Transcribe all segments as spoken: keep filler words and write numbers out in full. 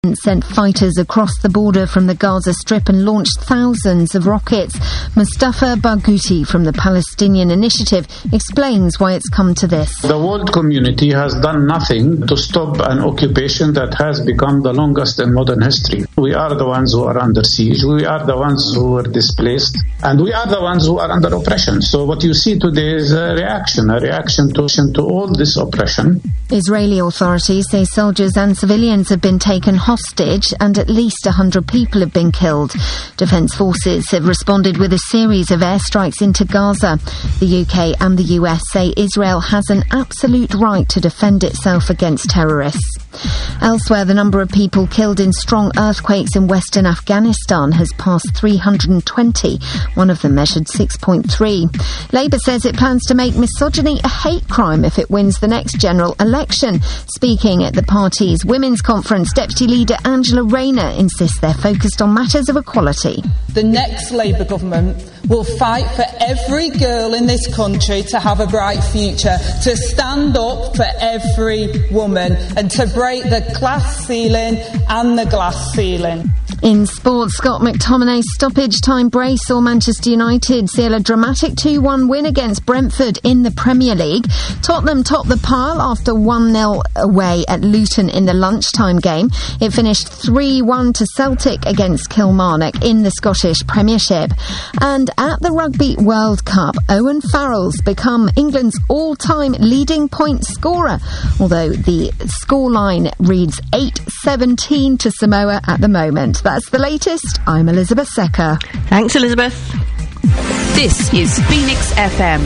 sent fighters across the border from the Gaza Strip and launched thousands of rockets. Mustafa Barghouti from the Palestinian Initiative explains why it's come to this. The world community has done nothing to stop an occupation that has become the longest in modern history. We are the ones who are under siege, we are the ones who were displaced, and we are the ones who are under oppression. So what you see today is a reaction, a reaction to, to all this oppression. Israeli authorities say soldiers and civilians have been taken hostage and at least one hundred people have been killed. Defence forces have responded with a series of airstrikes into Gaza. The U K and the U S say Israel has an absolute right to defend itself against terrorists. Elsewhere, the number of people killed in strong earthquakes in western Afghanistan has passed three hundred twenty. One of them measured six point three. Labour says it plans to make misogyny a hate crime if it wins the next general election. Speaking at the party's women's conference, Deputy Leader Angela Rayner insists they're focused on matters of equality. The next Labour government will fight for every girl in this country to have a bright future, to stand up for every woman and to break the class ceiling and the glass ceiling. In sports, Scott McTominay's stoppage time brace saw Manchester United seal a dramatic two one win against Brentford in the Premier League. Tottenham topped the pile after one nil away at Luton in the lunchtime game. It finished three one to Celtic against Kilmarnock in the Scottish Premiership. And at the Rugby World Cup, Owen Farrell's become England's all-time leading point scorer, although the scoreline reads eight seventeen to Samoa at the moment. That's the latest. I'm Elizabeth Secker. Thanks, Elizabeth. This is Phoenix F M.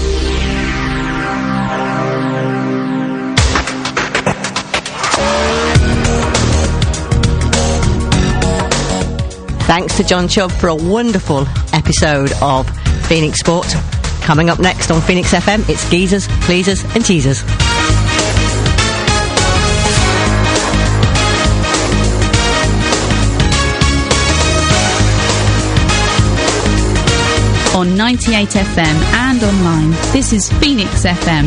Thanks to John Chubb for a wonderful episode of Phoenix Sport. Coming up next on Phoenix F M, it's Geezers, Pleasers and Cheesers. On ninety-eight F M and online, this is Phoenix F M.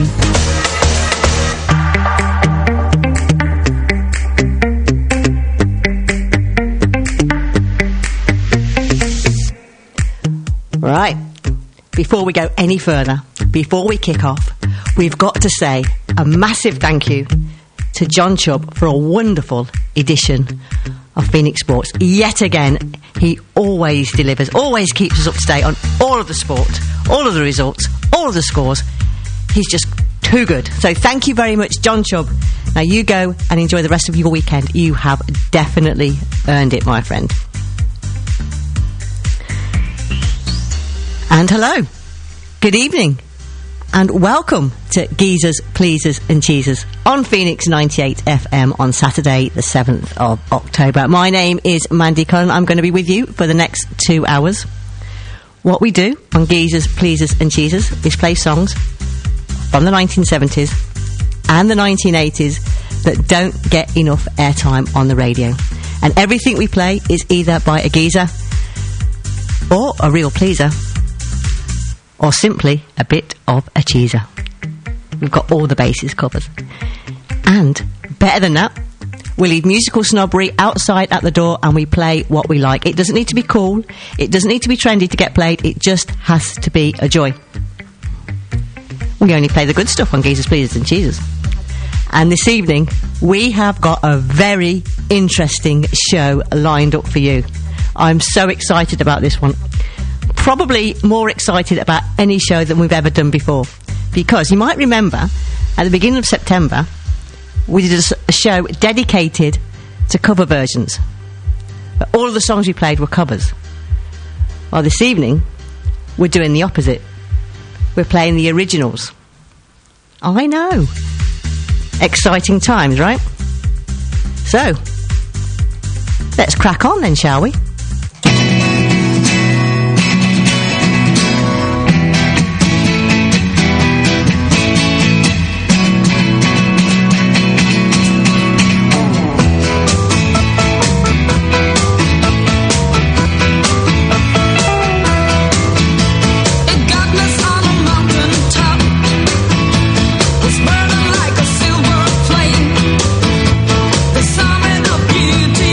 Right, before we go any further, before we kick off, we've got to say a massive thank you to John Chubb for a wonderful edition of Phoenix Sports. Yet again, he always delivers, always keeps us up to date on all of the sport, all of the results, all of the scores. He's just too good. So thank you very much, John Chubb. Now you go and enjoy the rest of your weekend. You have definitely earned it, my friend. And hello, good evening, and welcome to Geezers, Pleasers and Cheesers on Phoenix ninety-eight F M on Saturday the seventh of October. My name is Mandy Cullen. I'm going to be with you for the next two hours. What we do on Geezers, Pleasers and Cheesers is play songs from the nineteen seventies and the nineteen eighties that don't get enough airtime on the radio. And everything we play is either by a geezer or a real pleaser, or simply a bit of a cheeser. We've got all the bases covered. And better than that, we leave musical snobbery outside at the door and we play what we like. It doesn't need to be cool, it doesn't need to be trendy to get played, it just has to be a joy. We only play the good stuff on Geezers, Pleasers and Cheesers. And this evening, we have got a very interesting show lined up for you. I'm so excited about this one. Probably more excited about any show than we've ever done before, because you might remember at the beginning of September we did a, a show dedicated to cover versions, but all of the songs we played were covers. Well, this evening we're doing the opposite. We're playing the originals. I know, exciting times, right? So let's crack on then, shall we? Burning like a silver flame, the summit of beauty.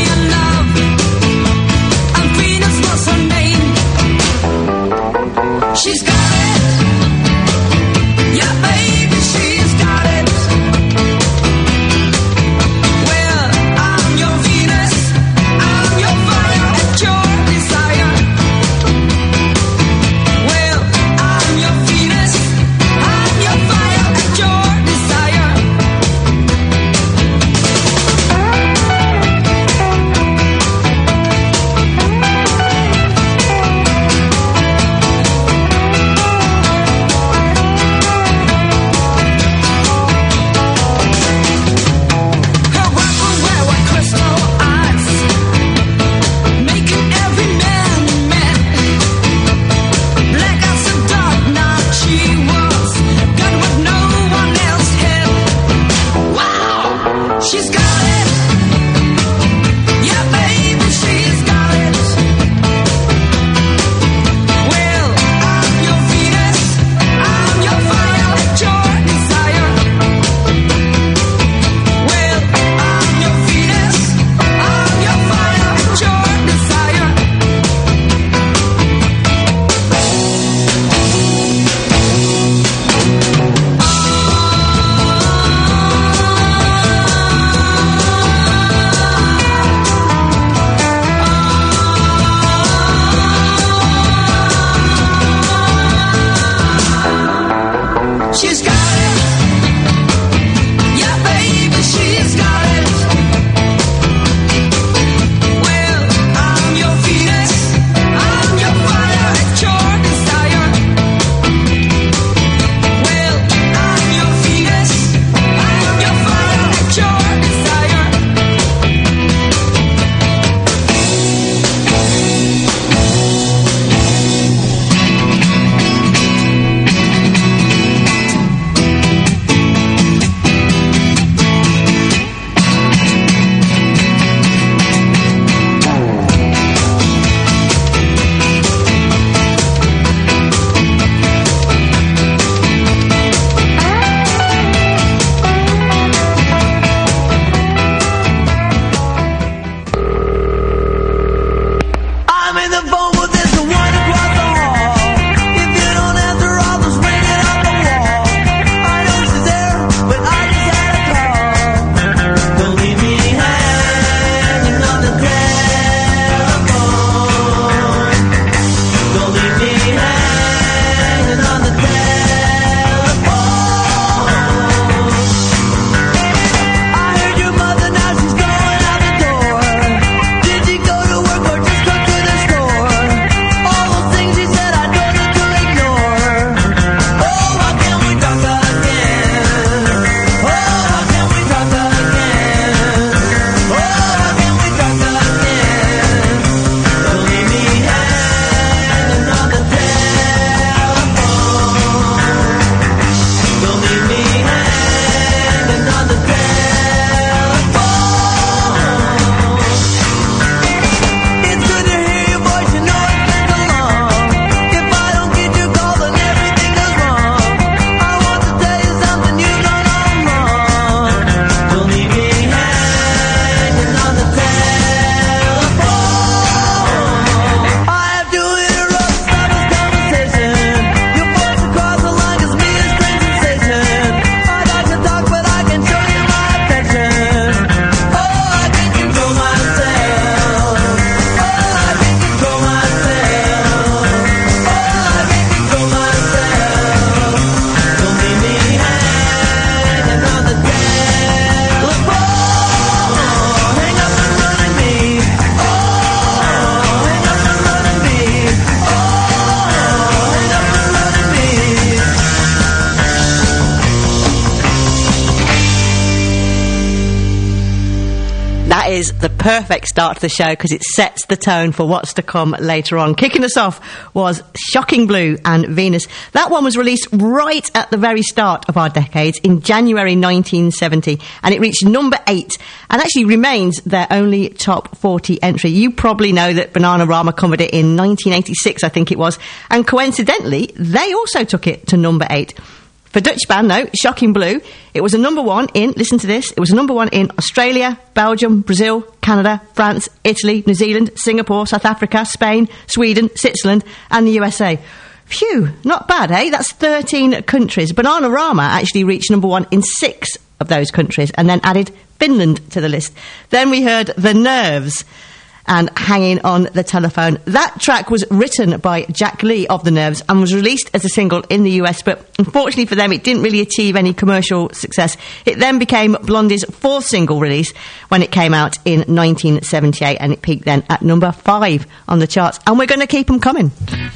is the perfect start to the show because it sets the tone for what's to come later on. Kicking us off was Shocking Blue and Venus. That one was released right at the very start of our decades in January nineteen seventy, and it reached number eight and actually remains their only top forty entry. You probably know that Bananarama covered it in nineteen eighty-six, I think it was, and coincidentally, they also took it to number eight. For Dutch band, though, Shocking Blue, it was a number one in, listen to this, it was a number one in Australia, Belgium, Brazil, Canada, France, Italy, New Zealand, Singapore, South Africa, Spain, Sweden, Switzerland, and the U S A. Phew, not bad, eh? That's thirteen countries. Bananarama actually reached number one in six of those countries and then added Finland to the list. Then we heard The Nerves and Hanging on the Telephone. That track was written by Jack Lee of The Nerves and was released as a single in the U S, but unfortunately for them it didn't really achieve any commercial success. It then became Blondie's fourth single release when it came out in nineteen seventy-eight, and it peaked then at number five on the charts, and we're going to keep them coming.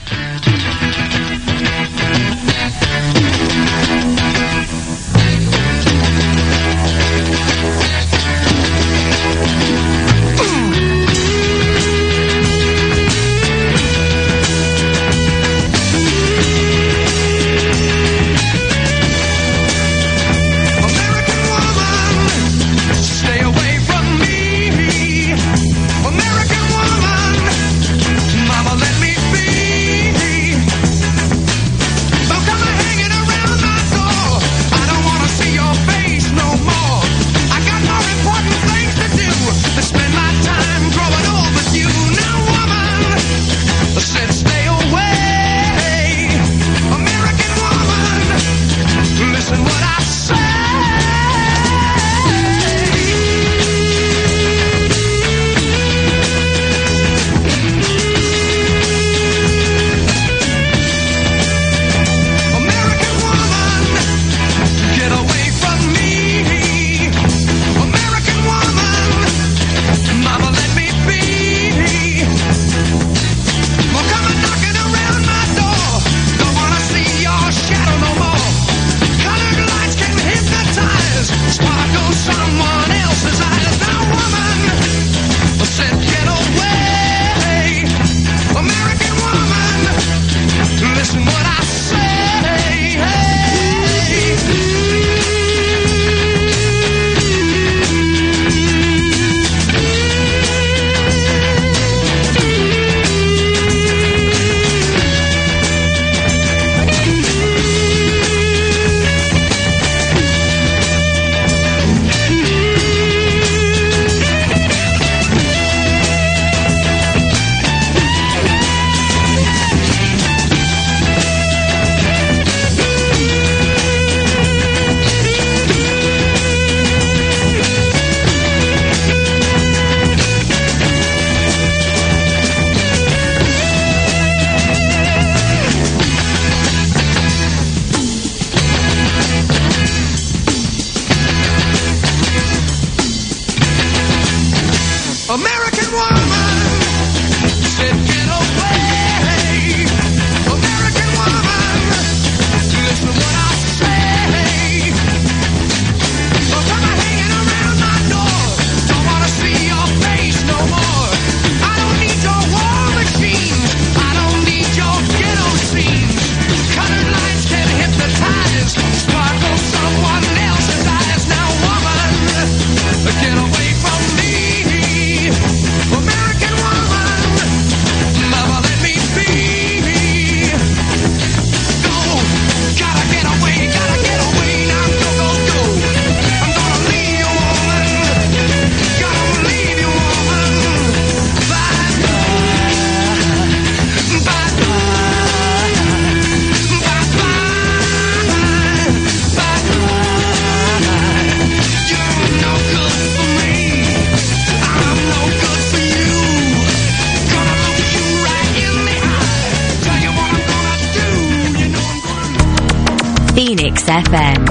Phoenix F M.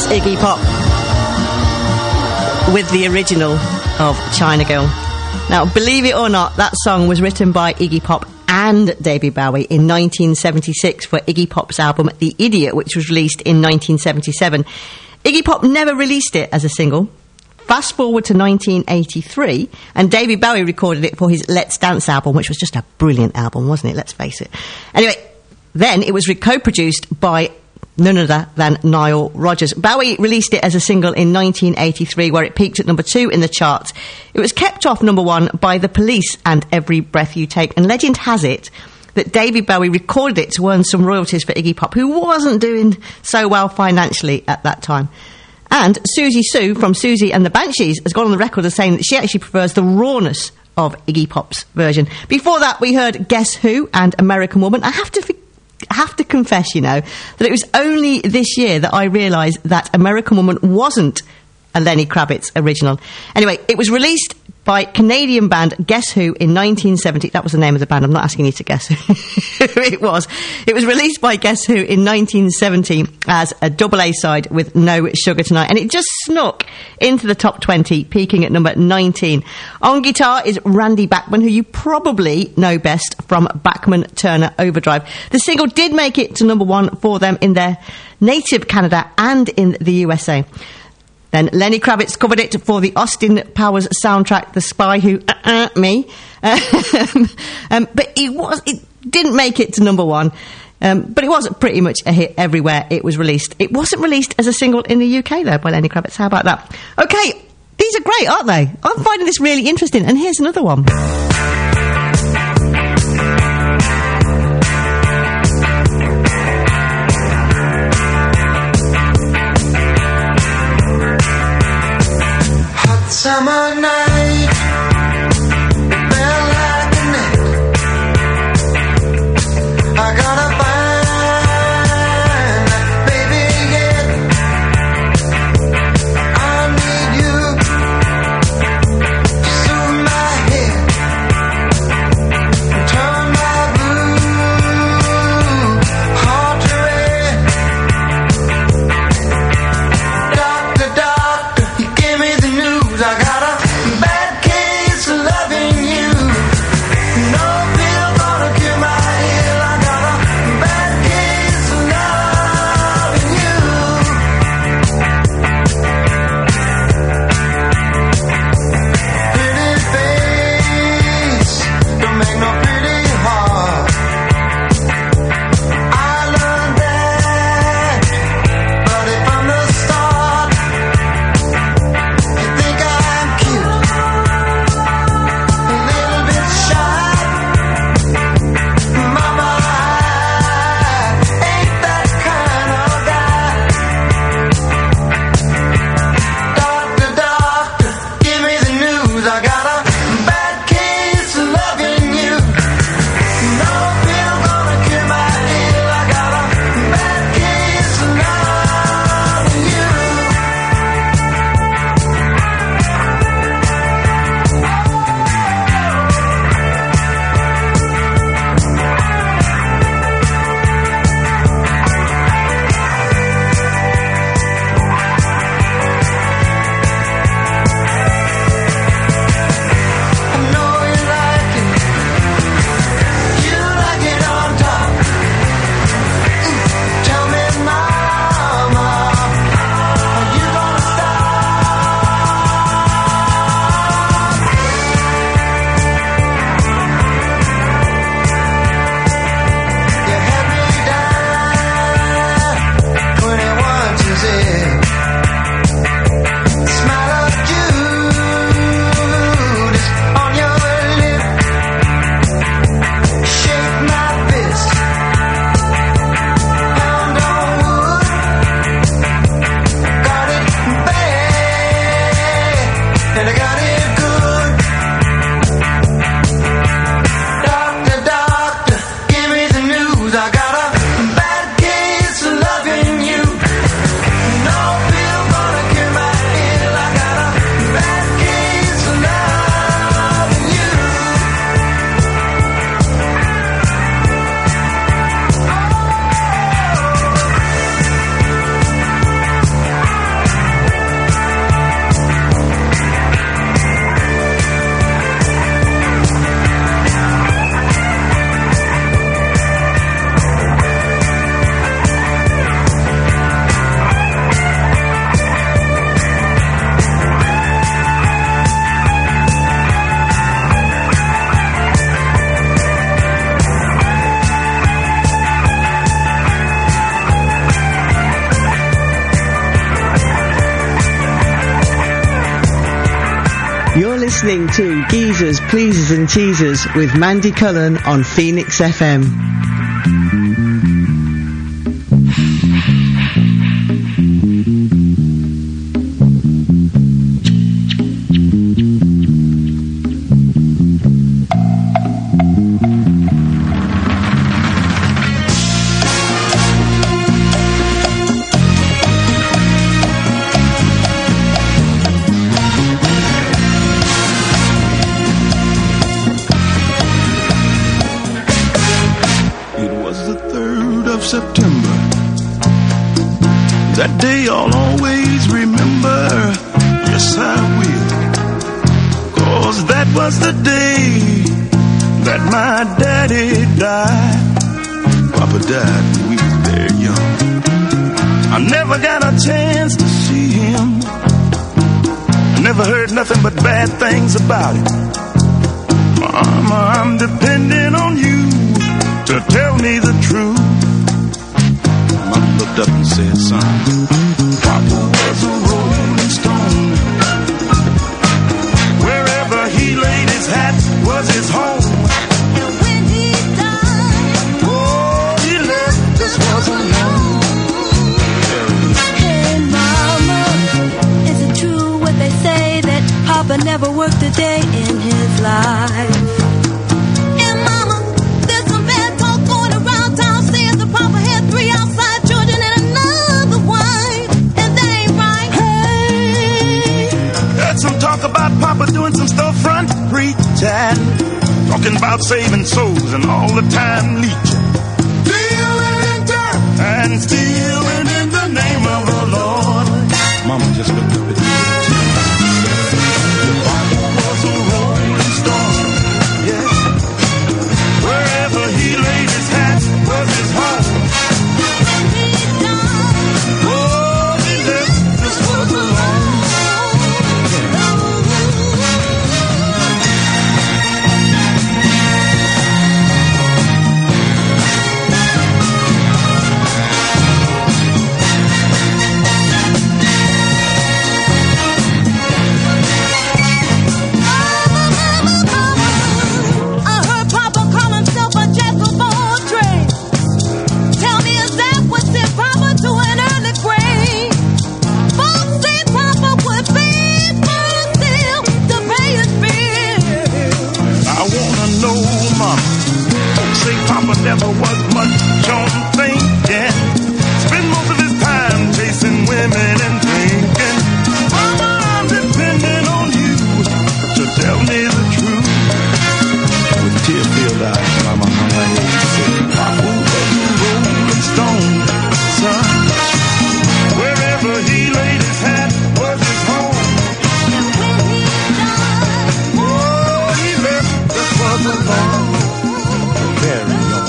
That's Iggy Pop with the original of China Girl. Now, believe it or not, that song was written by Iggy Pop and David Bowie in nineteen seventy-six for Iggy Pop's album The Idiot, which was released in nineteen seventy-seven. Iggy Pop never released it as a single. Fast forward to nineteen eighty-three, and David Bowie recorded it for his Let's Dance album, which was just a brilliant album, wasn't it? Let's face it. Anyway, then it was co-produced by none other than Nile Rodgers. Bowie released it as a single in nineteen eighty-three, where it peaked at number two in the charts. It was kept off number one by The Police and Every Breath You Take, and legend has it that David Bowie recorded it to earn some royalties for Iggy Pop, who wasn't doing so well financially at that time. And Susie Sue from Susie and the Banshees has gone on the record as saying that she actually prefers the rawness of Iggy Pop's version. Before that, we heard Guess Who and American Woman. I have to f- have to confess, you know, that it was only this year that I realised that American Woman wasn't a Lenny Kravitz original. Anyway, it was released by Canadian band Guess Who in nineteen seventy. That was the name of the band. I'm not asking you to guess who it was. It was released by Guess Who in nineteen seventy as a double A side with No Sugar Tonight, and it just snuck into the top twenty, peaking at number nineteen. On guitar is Randy Bachman, who you probably know best from Bachman Turner Overdrive. The single did make it to number one for them in their native Canada and in the U S A. Then Lenny Kravitz covered it for the Austin Powers soundtrack, The Spy Who Uh-uh Me. Um, um, but it was it didn't make it to number one. Um, but it was pretty much a hit everywhere it was released. It wasn't released as a single in the U K, though, by Lenny Kravitz. How about that? OK, these are great, aren't they? I'm finding this really interesting. And here's another one. Summer night, it felt like a net. I gotta find that baby yet. I need you to soothe my head. listening to Geezers, Pleasers and Cheesers with Mandy Cullen on Phoenix F M. September. That day I'll always remember. Yes, I will. 'Cause that was the day that my daddy died. Papa died when we was very young. I never got a chance to see him. I never heard nothing but bad things about him. Mama, I'm depending on you to tell me the truth. Mama looked up and said, son, Papa was a rolling stone. Wherever he laid his hat was his home. And when he died, oh, he left us was alone. Hey, Mama, is it true what they say that Papa never worked a day in his life? And Mama, there's some bad talk going around town saying that Papa had three outside children and another wife, and they ain't right. Hey, heard some talk about Papa doing some storefront preaching, talking about saving souls and all the time leeching, dealing in dirt and stealing in the name of the Lord. Mama just looked up at me. Papa was a rolling stone, yeah. Wherever he laid his hat was his home. Oh, he left this world alone. I heard Papa call himself a jack of all trades. Tell me, is that what sent Papa to an early grave? Folks say Papa would be first still to pay his bills. I wanna know, Mama. Folks say Papa never was much on thinking. Spend most of his time chasing women and drinking. Mama, I'm depending on you to tell me the truth. With tear-filled eyes, Mama hung her head and said, Papa was a rolling stone, son. Wherever he laid his hat was his home. And when he died, Oh, he left us was alone. Very young.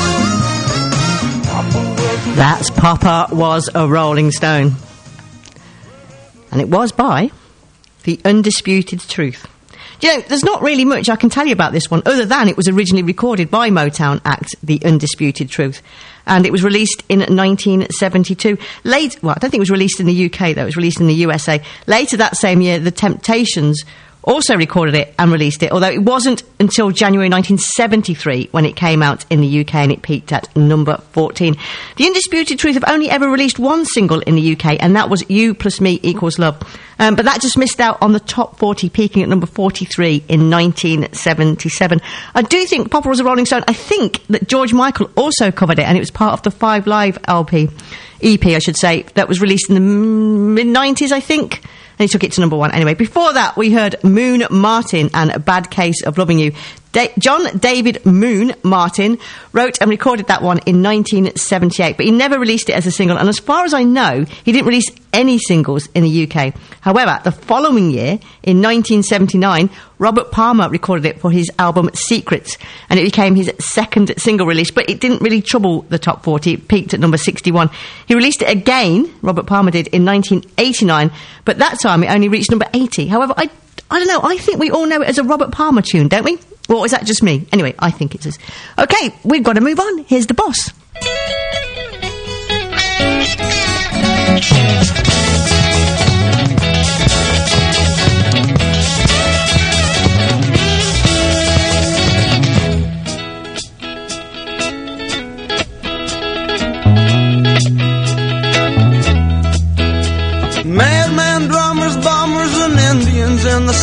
Papa was a That's Papa Was a Rolling Stone. And it was by The Undisputed Truth. Do you know, there's not really much I can tell you about this one, other than it was originally recorded by Motown act The Undisputed Truth. And it was released in nineteen seventy-two. Late, well, I don't think it was released in the U K, though. It was released in the U S A. Later that same year, The Temptations also recorded it and released it, although it wasn't until January nineteen seventy-three when it came out in the U K and it peaked at number fourteen. The Undisputed Truth have only ever released one single in the U K, and that was You Plus Me Equals Love. Um, but that just missed out on the top forty, peaking at number forty-three in nineteen seventy-seven. I do think Papa Was a Rolling Stone, I think that George Michael also covered it, and it was part of the Five Live L P, E P I should say, that was released in the mid nineties, I think. And he took it to number one. Anyway, before that, we heard Moon Martin and A Bad Case of Loving You. Da- John David Moon Martin wrote and recorded that one in nineteen seventy-eight, but he never released it as a single. And as far as I know, he didn't release any singles in the U K. However, the following year, in nineteen seventy-nine, Robert Palmer recorded it for his album Secrets, and it became his second single release, but it didn't really trouble the top forty. It peaked at number sixty-one. He released it again, Robert Palmer did, in nineteen eighty-nine, but that time it only reached number eighty. However, I, I don't know, I think we all know it as a Robert Palmer tune, don't we? Or is that just me? Anyway, I think it is. Okay, we've got to move on. Here's The Boss.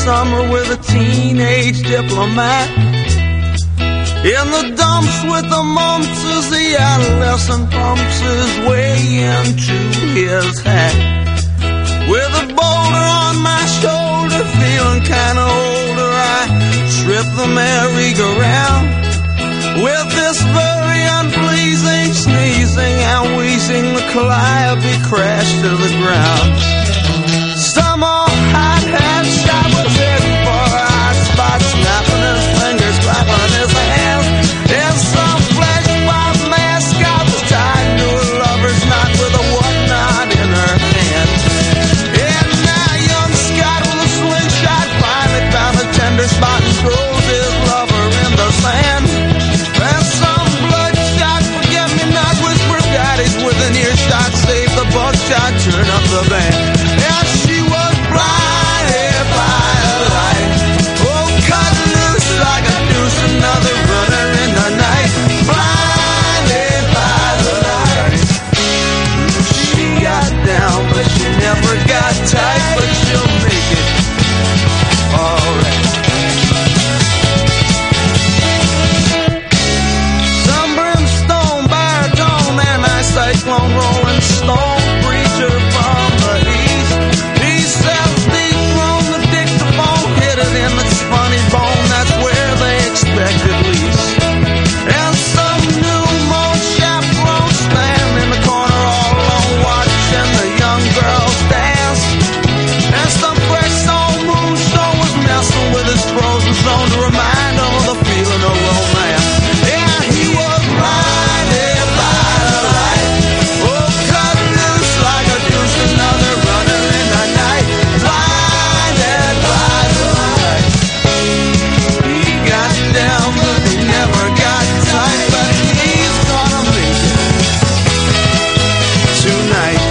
summer with a teenage diplomat. In the dumps with the mumps as the adolescent pumps his way into his hat. With a boulder on my shoulder, feeling kinda older, I trip the merry-go-round. With this very unpleasing sneezing and wheezing, the calliope crashed to the ground. Some old hot-hat shot was heading for a hot spot, snapping his fingers, clapping his hands. And some flesh-pop mascot was tied to a lover's knot with a whatnot in her hand. And now young Scott with a slingshot finally found a tender spot and throws his lover in the sand. And some bloodshot forget-me-not whisper daddies with an earshot, save the buckshot, turn up the band. And she was blinded by a light, oh, cut loose like a noose, another runner in the night. Blinded by the light. She got down, but she never got tight, but she'll make it alright. Some brimstone, baritone, and I cyclone, rolling stone, preacher from the east. He sells deep from the dictaphone, hit it in the funny bone, that's where they expect at least. And some new moan chaperone stand in the corner all alone, watching the young girls dance. And some fresh soul moonstone was messing with his frozen zone to remind him of the feeling of romance. Yeah, he was blinded by the light, oh, cut loose like a deuce, another runner in the night. Blinded by the light. He got down, but he never got tight, but he's gonna make it tonight.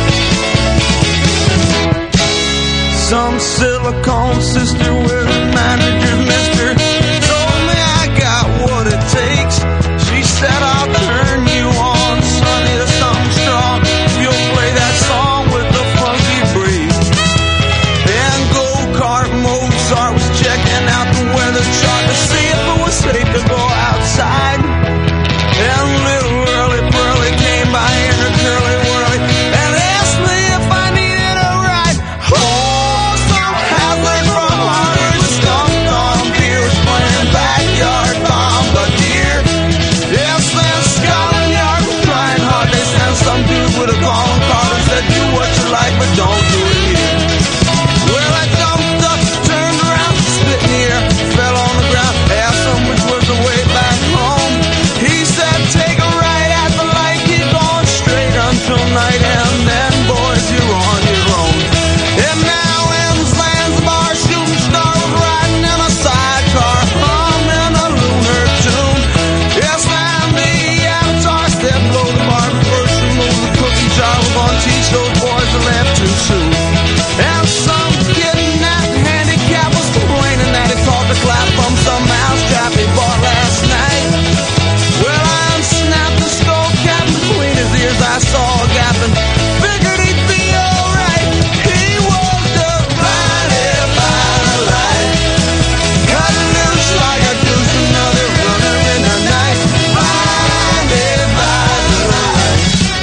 Some silicone sister with a manager's mister told me I got what it takes. She said I'll turn you on, sonny, to something strong. You'll play that song with the funky breeze. And go-kart Mozart was checking out the weather chart to see if it was safe to go outside. And little Early Pearly came by in her curly whirly and asked me if I needed a ride. Oh, some hazard from Harvard stomped on beer was playing backyard bombardier. Yes, then Scotland Yard was trying hard. They sent some dude with a calling card and said, do what you like, but don't do it here. Well, I jumped up, turned around, spit in the air, fell on the ground, asked him which was the way back home. He said, take a right at the light, keep going straight until night, and then, boys, you're on your own. And now in Zanzibar, shooting star was riding in a sidecar, humming a lunar tune. Yes, and the avatar said, blow the bar first, remove the cookie jar, we're gonna teach those boys to laugh too soon. And some kidnapped handicap was complaining that he caught the clap from some mousetrap he bought last night. Well, I unsnapped the skull cap between his ears, I saw a gap and figured he'd be alright. He was just blinded by the light, cut loose like a deuce, another runner in the night. Blinded by the light.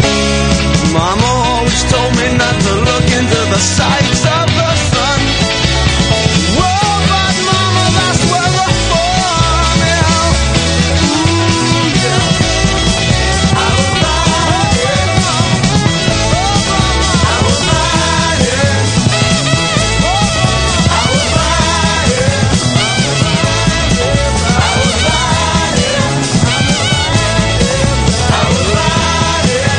Mama always told me not to look into the sights of the sun. Whoa, but mama, that's where the fun is. Ooh, yeah. I was blinded. Oh, mama, I was blinded. I was blinded. I was blinded. I was blinded.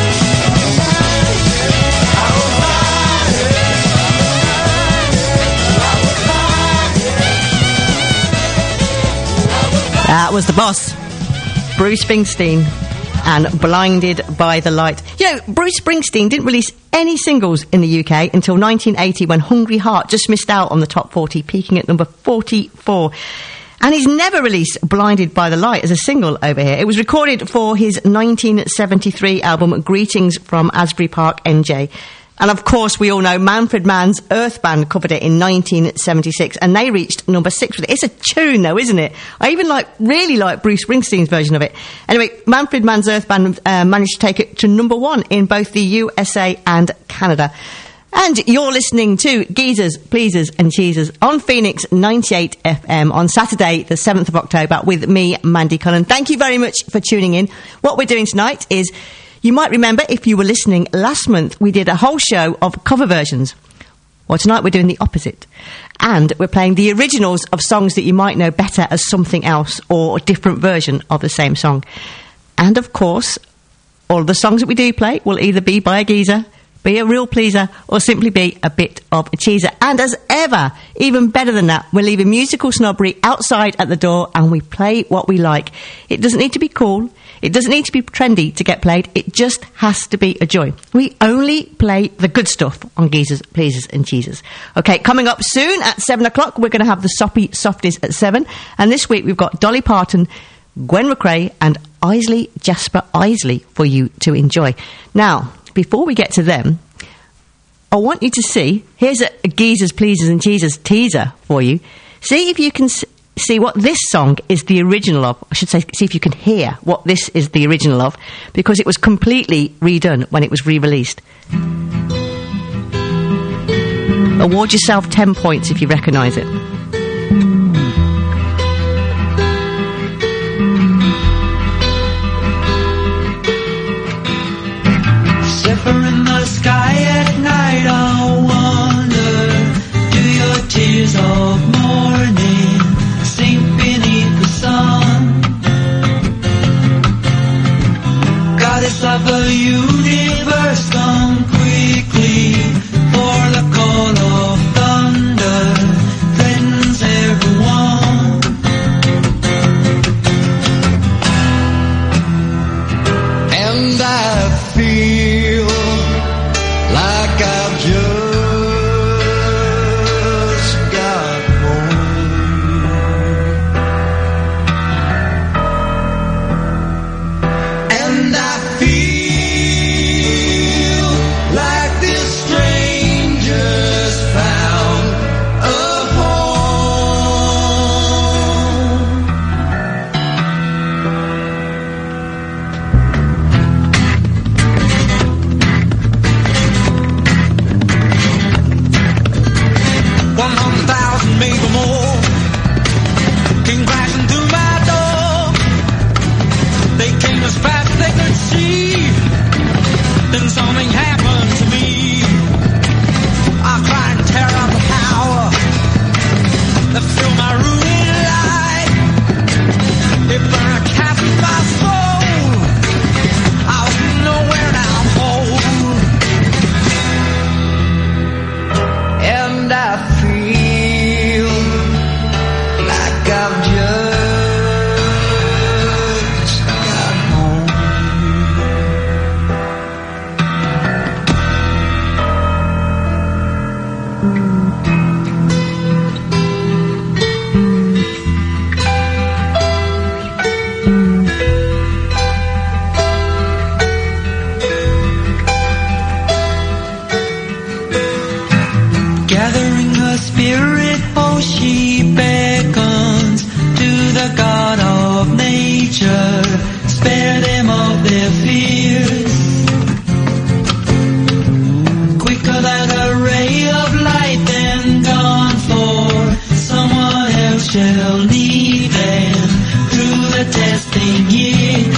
I was That was the boss, Bruce Springsteen, and Blinded by the Light. You know, Bruce Springsteen didn't release any singles in the U K until nineteen eighty, when Hungry Heart just missed out on the top forty, peaking at number forty-four. And he's never released Blinded by the Light as a single over here. It was recorded for his nineteen seventy-three album Greetings from Asbury Park, N J. And of course, we all know Manfred Mann's Earth Band covered it in nineteen seventy-six, and they reached number six with it. It's a tune, though, isn't it? I even like, really like Bruce Springsteen's version of it. Anyway, Manfred Mann's Earth Band uh, managed to take it to number one in both the U S A and Canada. And you're listening to Geezers, Pleasers and Cheesers on Phoenix ninety-eight F M on Saturday, the seventh of October, with me, Mandy Cullen. Thank you very much for tuning in. What we're doing tonight is, you might remember, if you were listening last month, we did a whole show of cover versions. Well, tonight we're doing the opposite. And we're playing the originals of songs that you might know better as something else or a different version of the same song. And, of course, all of the songs that we do play will either be by a geezer, be a real pleaser, or simply be a bit of a cheeser. And as ever, even better than that, we're leaving musical snobbery outside at the door and we play what we like. It doesn't need to be cool. It doesn't need to be trendy to get played. It just has to be a joy. We only play the good stuff on Geezers, Pleasers and Cheesers. OK, coming up soon at seven o'clock, we're going to have the Soppy Softies at seven. And this week we've got Dolly Parton, Gwen McRae and Isley Jasper Isley for you to enjoy. Now, before we get to them, I want you to see, here's a, a Geezers, Pleasers and Cheesers teaser for you. See if you can s- see what this song is the original of. I should say, see if you can hear what this is the original of, because it was completely redone when it was re-released. Award yourself ten points if you recognise it. In the sky at night, I wonder, do your tears of morning sink beneath the sun? Goddess of the universe, come quickly, for the call of thunder threatens everyone. And I feel like I've just got home, and I feel like this stranger's found a maybe more came crashing through my door. They came as fast as they could see. Then something happened to me. I cried and tear up the power that filled my room in light. It burned a cap in my soul. I was nowhere now whole, and I feel like I've just got home. Gathering her spirit, oh, she beckons to the God of nature, spare them of their fears. Quicker than a ray of light, then gone, for someone else shall lead them through the testing year.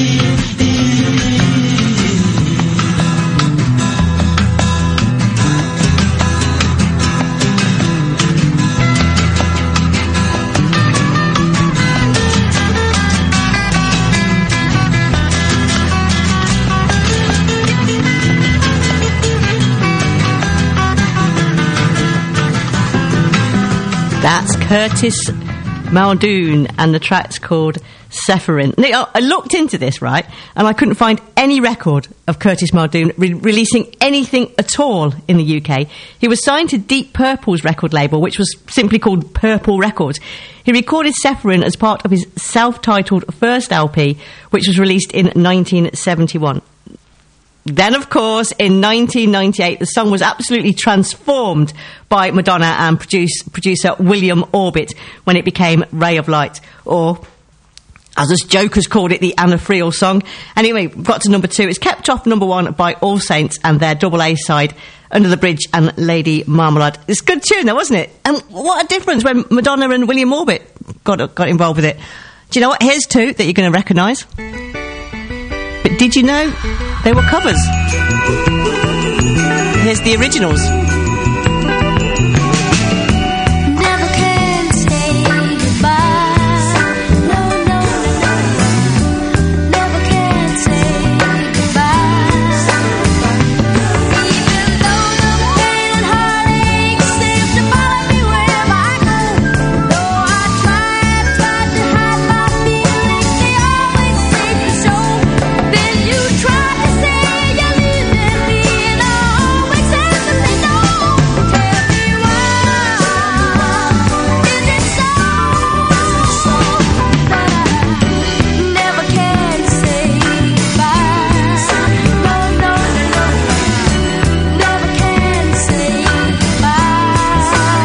That's Curtis Muldoon, and the track's called Sephirin. Now, I looked into this, right, and I couldn't find any record of Curtis Muldoon re- releasing anything at all in the U K. He was signed to Deep Purple's record label, which was simply called Purple Records. He recorded Sephirin as part of his self-titled first L P, which was released in nineteen seventy-one. Then, of course, in nineteen ninety-eight, the song was absolutely transformed by Madonna and produce, producer William Orbit when it became Ray of Light, or, as us jokers called it, the Anna Friel song. Anyway, got to number two. It's kept off number one by All Saints and their double A side, Under the Bridge and Lady Marmalade. It's a good tune, though, wasn't it? And what a difference when Madonna and William Orbit got, got involved with it. Do you know what? Here's two that you're going to recognise. But did you know they were covers? Here's the originals. Never can say goodbye. No, no, no. Never can say goodbye. Even though the pain and heartache seems to follow me wherever I go. Though I try, try to hide my feelings, they always seem to show. Then you try to say you're leaving me, and I always answer me no. Tell me why is it so that I never can say goodbye? No, no, no, never can say goodbye.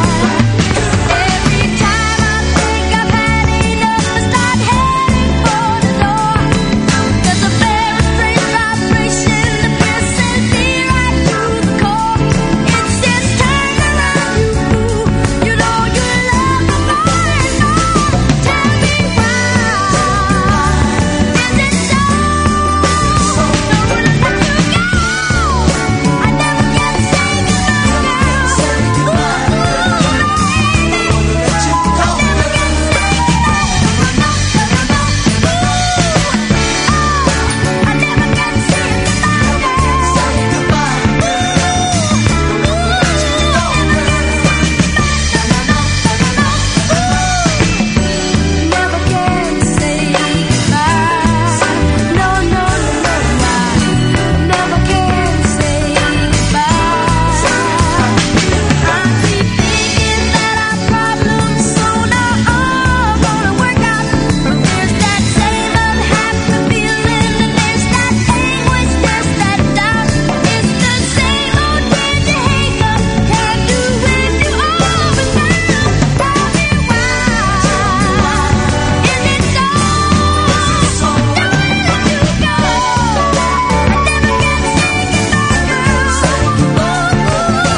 Every time I think I've had enough and start heading for the door, there's a very strange vibration that pierces me right through the core. It says turn around, you fool. You know you love me more and more. Tell me why is it so? Don't wanna let you go. I never can say goodbye, girl. Ooh, baby, I never can say Never can say goodbye. No, no, no, I never can say goodbye. I keep thinking that our problems soon are all gonna work out. There's that same unhappy feeling, and there's that anguish, there's that doubt. It's the same old thing you hate but can't do when you over now. Tell me why is it so? Don't wanna let you go. I never can say goodbye, girl. Ooh, baby, I never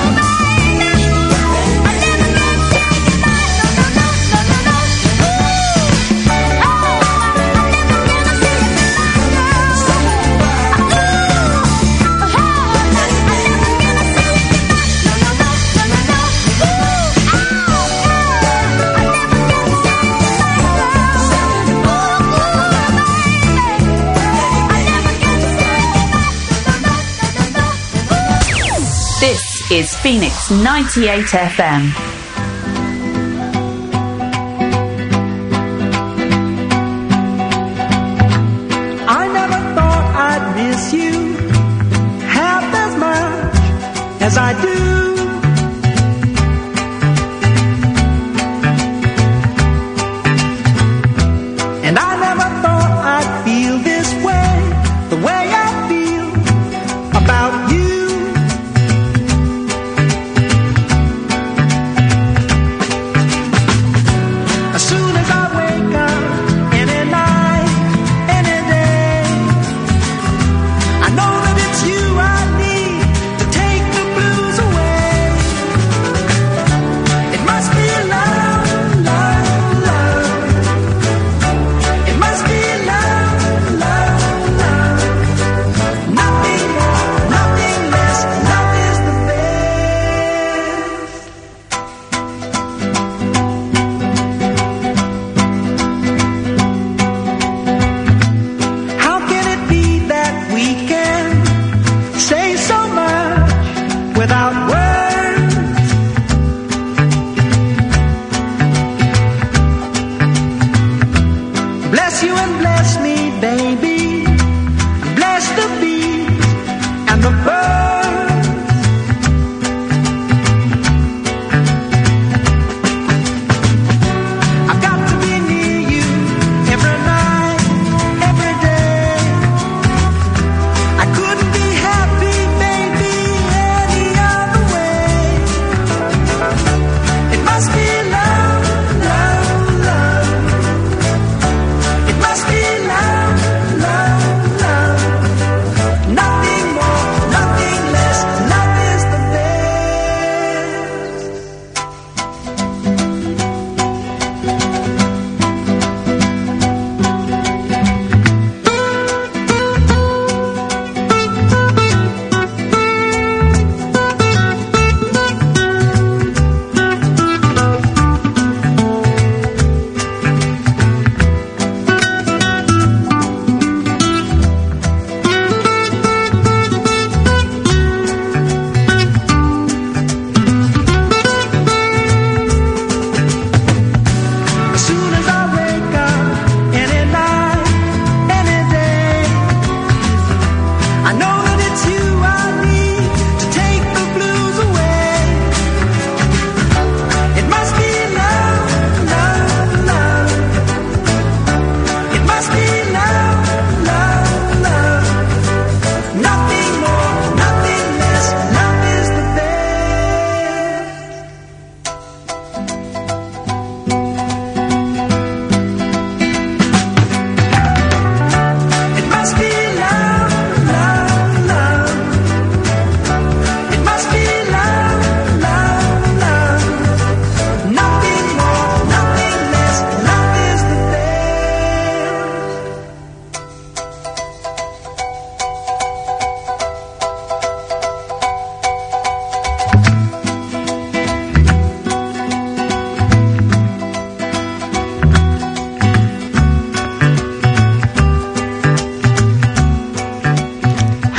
can say goodbye. No, no, no, no, no, no. Ooh, oh, I never can say This is Phoenix ninety-eight F M. I never thought I'd miss you half as much as I do. And I never thought I'd feel this way, the way I feel about you. As soon as I wake up, any night, any day, I know that it's you I need to take the blues away.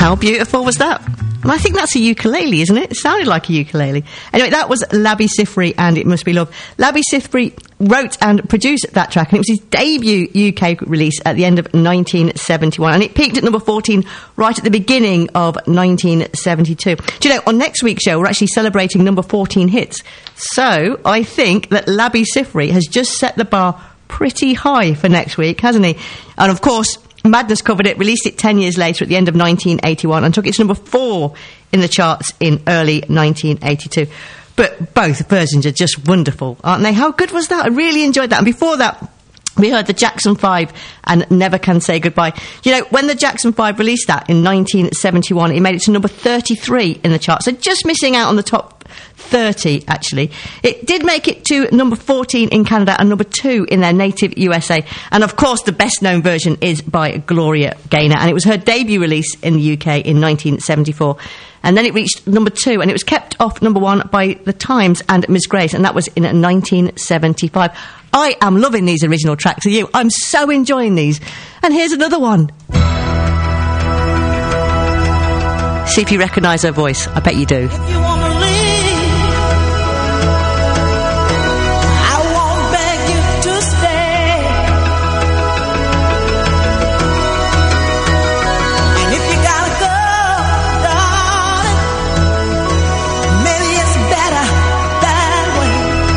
How beautiful was that? And I think that's a ukulele, isn't it? It sounded like a ukulele. Anyway, that was Labby Sifri and It Must Be Love. Labby Sifri wrote and produced that track, and it was his debut U K release at the end of nineteen seventy-one, and it peaked at number fourteen right at the beginning of nineteen seventy-two. Do you know, on next week's show, we're actually celebrating number fourteen hits. So I think that Labby Sifri has just set the bar pretty high for next week, hasn't he? And of course, Madness covered it, released it ten years later at the end of nineteen eighty-one, and took it to number four in the charts in early nineteen eighty-two. But both versions are just wonderful, aren't they? How good was that? I really enjoyed that. And before that, we heard the Jackson Five and Never Can Say Goodbye. You know, when the Jackson Five released that in nineteen seventy-one, it made it to number thirty-three in the charts, so just missing out on the top thirty, actually. It did make it to number fourteen in Canada and number two in their native U S A. And of course, the best known version is by Gloria Gaynor, and it was her debut release in the U K in nineteen seventy-four. And then it reached number two, and it was kept off number one by The Times and Miss Grace, and that was in nineteen seventy-five. I am loving these original tracks of you. I'm so enjoying these. And here's another one. See if you recognise her voice. I bet you do. If you want to leave, I won't beg you to stay. And if you gotta go, darling, maybe it's better that way.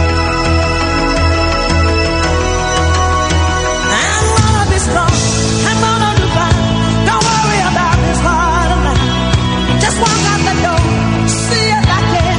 I'm gonna be strong, I'm gonna do fine. Don't worry about this heart of mine. Just walk out the door, see if I can.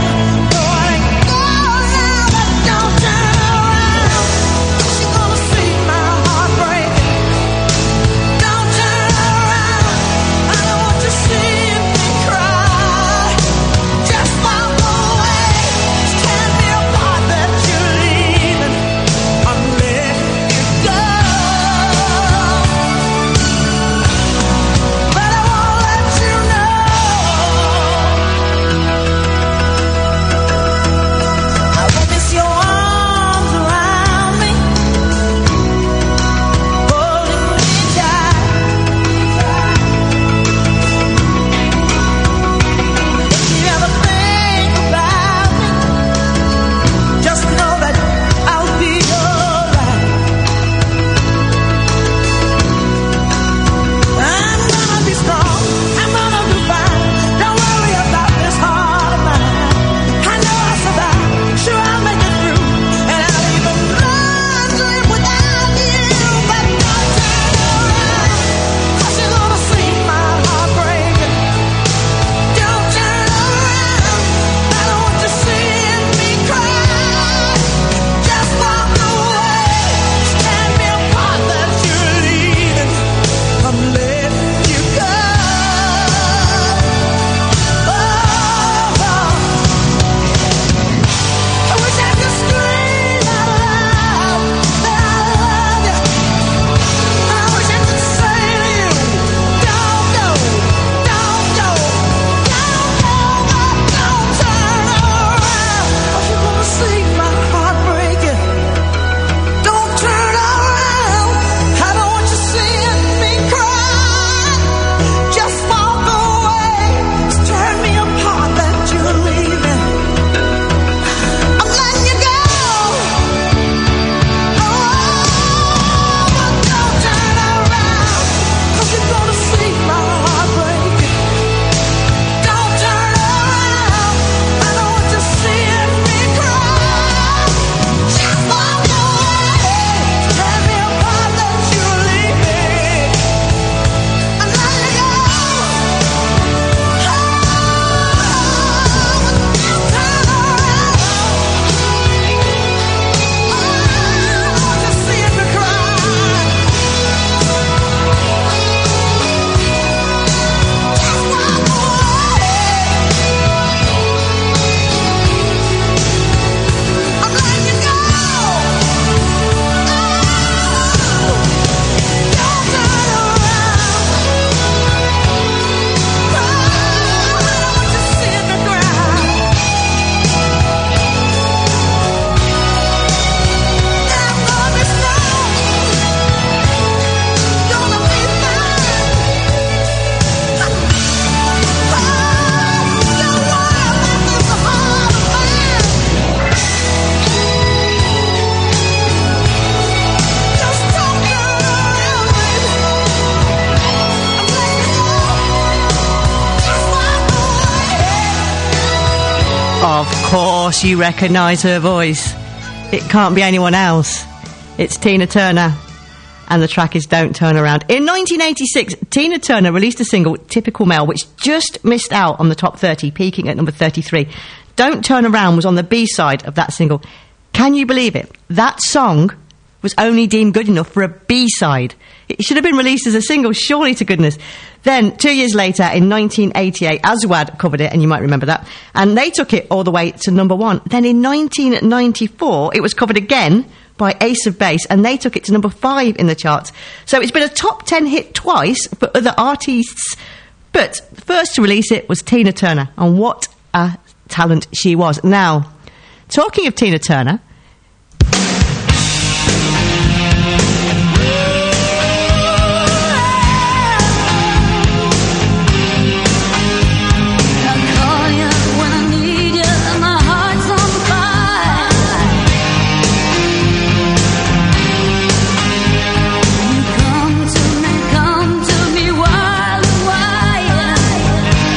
Of course you recognise her voice. It can't be anyone else. It's Tina Turner. And the track is Don't Turn Around. In nineteen eighty-six, Tina Turner released a single, Typical Male, which just missed out on the top thirty, peaking at number thirty-three. Don't Turn Around was on the B-side of that single. Can you believe it? That song was only deemed good enough for a B-side. It should have been released as a single, surely to goodness. Then, two years later, in nineteen eighty-eight, Aswad covered it, and you might remember that, and they took it all the way to number one. Then in nineteen ninety-four, it was covered again by Ace of Base, and they took it to number five in the charts. So it's been a top ten hit twice for other artists, but the first to release it was Tina Turner, and what a talent she was. Now, talking of Tina Turner,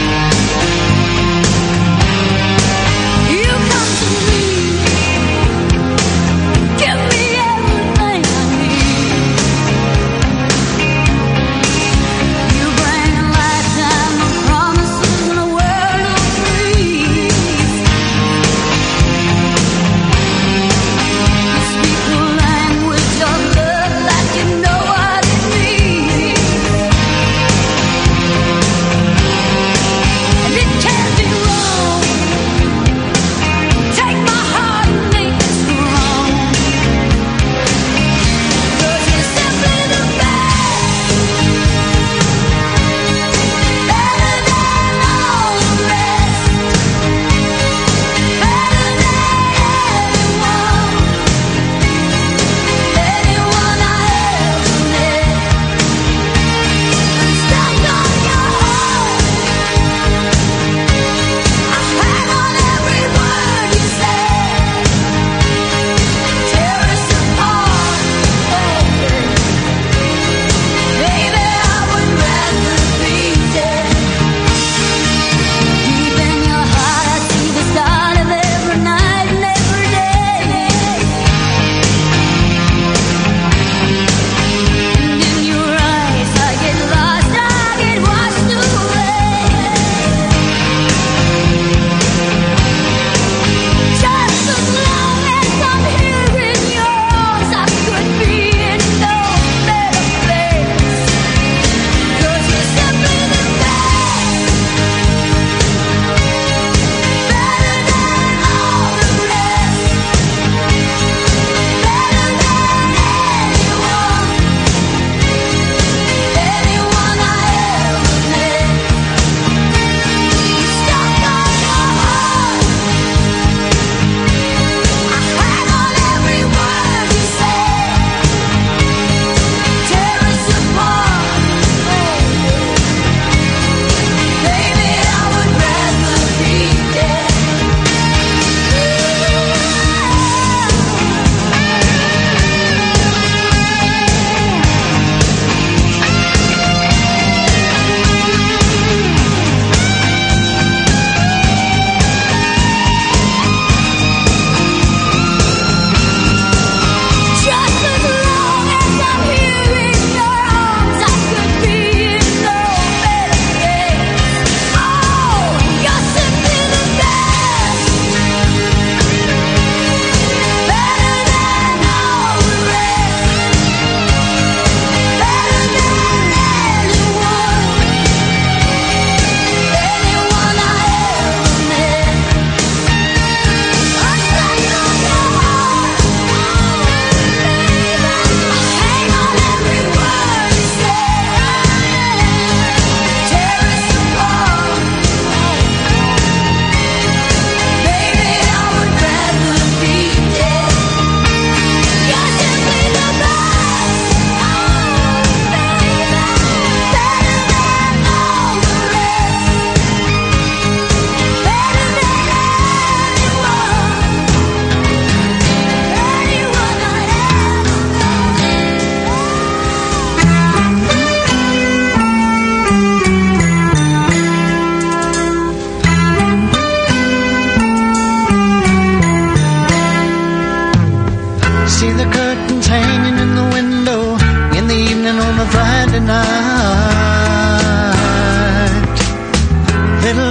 You come to me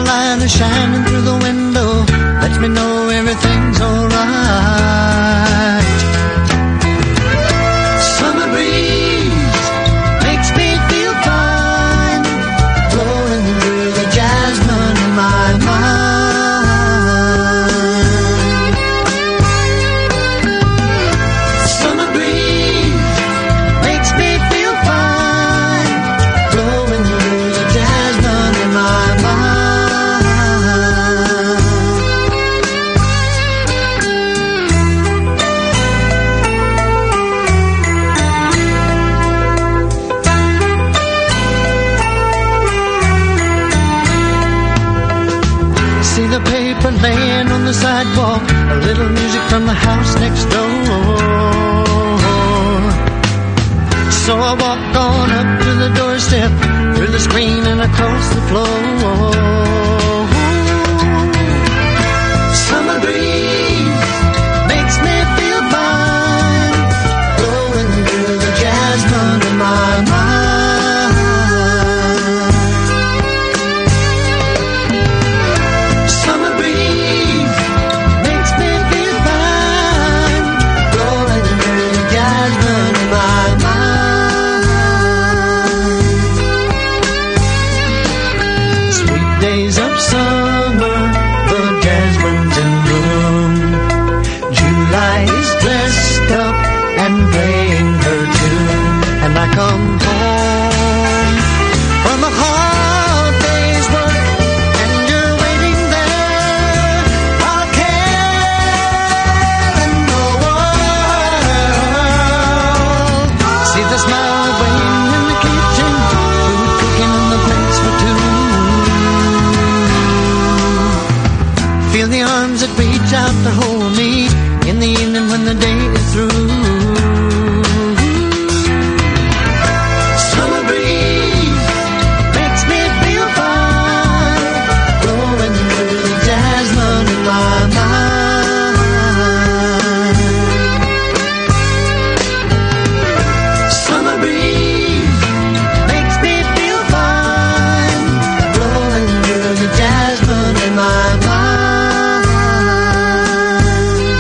light is shining through the window, lets me know everything's alright. Summer breeze makes me feel fine, blowing through the jasmine in my mind. Summer breeze makes me feel fine, blowing through the jasmine in my mind. See the paper laying on the sidewalk, a little music from the house next door. So I walk on up to the doorstep, through the screen and across the floor. Summer breeze makes me feel fine, blowing through the jasmine in my mind. Summer breeze makes me feel fine, blowing through the jasmine in my mind. Sweet days of summer, the jasmine's in bloom. July is dressed up and playing her tune, and I come home from a hard day's work, and you're waiting there. I'll care in the world. See the smile waiting in the kitchen, food cooking on the plates for two. Feel the arms that reach out to hold